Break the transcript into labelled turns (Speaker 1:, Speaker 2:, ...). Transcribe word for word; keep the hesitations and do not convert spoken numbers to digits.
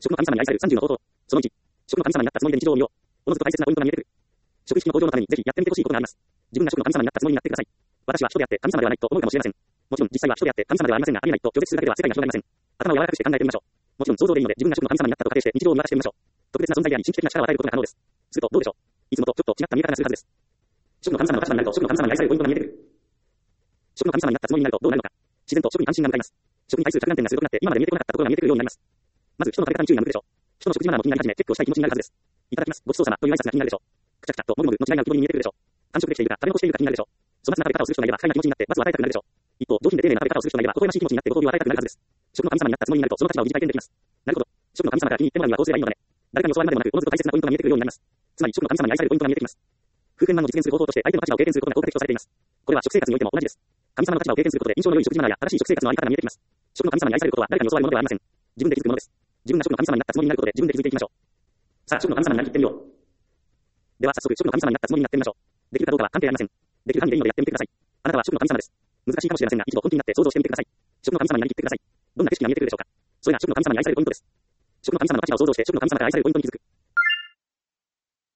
Speaker 1: 食の神様に愛されるさんじゅうの方法。そのいち、食の神様になったつもりで日常を見よう。おのずと大切なポイントが見えてくる。食意識の向上のためにぜひやってみてほしいことがあります。自分が食の神様になったつもりになってください。私は人であって神様ではないと思うかもしれません。もちろん実際は人であって神様ではありませんが、ありえないと拒絶するだけでは世界が広がりません。頭を柔らかくして考えてみましょう。もちろん想像でいいので自分が食の神様になったと仮定して日常を見渡してみましょう。特別な存在であり神秘的な力を与えることが可能です。するとどうでしょう。いつもとちょっと違った見え方がするはずです。食の神様の立場になると食の神様に愛されるポイントが見えてくる。食の神様になったつもりになるとどうなるのか。自然と食に関心が向かいます。食に対する着眼点が鋭くなって今まで見えてこなかったところが見えてくるようになります。まず人の食べ方に注意が向くでしょう。人の食事マナーも気になり始めチェックをしたい気持ちになるはずです。いただきます。ごちそうさまという挨拶が気になるでしょう。くちゃくちゃともぐもぐの違いが浮き彫りに見えてくるでしょう。完食できているか食べ残しているか気になるでしょう。粗末な食べ方をする人がいれば不快な気持ちになって罰を与えたくなるでしょう。一方、上品で丁寧な食べ方をする人がいれば微笑ましい気持ちになってご褒美を与えたくなるはずです。食の神様になったつもりになるとその立場を疑似体験できます。なるほど。食の神様が気に入ってもらうにはどうすればいいのかね。誰かに教わるまでもなくおのずと大切なポイントが見えてくるようになります。つまり食の神様に愛されるポイントが見えてきます。空間満を実現する方法として相手の立場を経験することが効果的とされています。これは食生活においても同じです。神様の立場を経験することで印象の良い食事マナーや正しい食生活のあり方が見えてきます。食の神様に愛されることは誰かに教わるものではありません。自分で気づくものです。自分が食の神様になったつもりになることで自分で気づいていきましょう。さあ、食の神様になりきってみよう。では早速食の神様になったつもりになってみましょう。できるかどうかは関係ありません。できる範囲でいいのでやってみてください。あなたは食の神様です。難しいかもしれませんが、一度本気になって想像してみてください。食の神様になりきってください。どんな景色が見えてくるでしょうか。それが食の神様に愛されるポイントです。食の神様の立場を想像して食の神様が愛されるポイントに気づく。